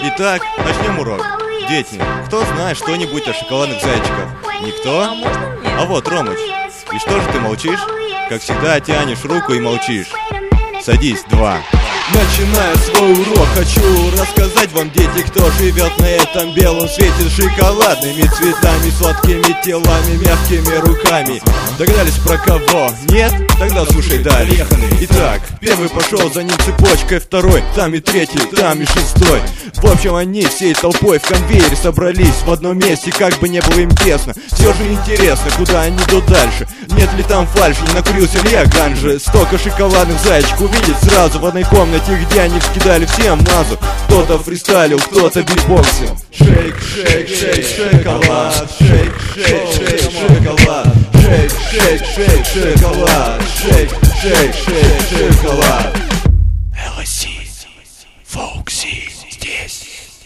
Итак, начнем урок. Дети, кто знает что-нибудь о шоколадных зайчиках? Никто? А можно мне? А вот, Ромыч, и что же ты молчишь? Как всегда, тянешь руку и молчишь. Садись, 2. Начиная свой урок, хочу рассказать вам, дети, кто живет на этом белом свете с шоколадными цветами, сладкими телами, мягкими руками. Догадались про кого? Нет? Тогда слушай далее. Итак, первый пошел, за ним цепочкой, второй, там и третий, там и шестой. В общем, они всей толпой в конвейере собрались в одном месте, как бы не было им тесно. Все же интересно, куда они идут дальше. Нет ли там фальши, не накурился ли я ганжи? Столько шоколадных зайчиков увидеть сразу в одной комнате, где они вскидали всем мазу. Кто-то фристайлил, кто-то битбоксил. Шейк, шейк, шейк, шоколад. Шейк, шейк, шейк, шоколад. Шейк, шейк, шейк, шоколад. Шейк, шейк, шейк, шоколад. LSC, Фокси, здесь.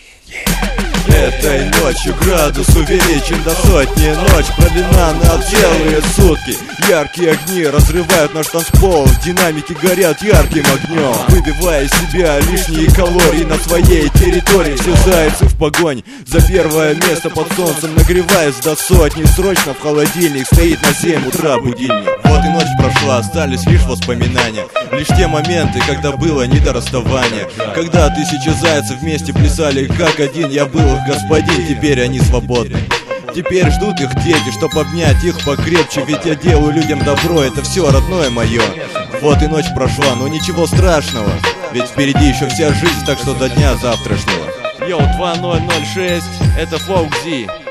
Этой ночью градус увеличен до сотни. Ночь продлена на целые сутки. Яркие огни разрывают наш танцпол. Динамики горят ярким огнем, выбивая из себя лишние калории на своей территории. Все зайцы в погонь за первое место под солнцем, нагреваясь до сотни. Срочно в холодильник стоит на 7 утра будильник. Вот и ночь прошла, остались лишь воспоминания. Лишь те моменты, когда было не до расставания. Когда 1000 зайцев вместе плясали как один. Я был их господин, теперь они свободны. Теперь ждут их дети, чтоб обнять их покрепче. Ведь я делаю людям добро, это все родное мое. Вот и ночь прошла, но ничего страшного, ведь впереди еще вся жизнь, так что до дня завтрашнего. Йоу, 2006, это Фокси.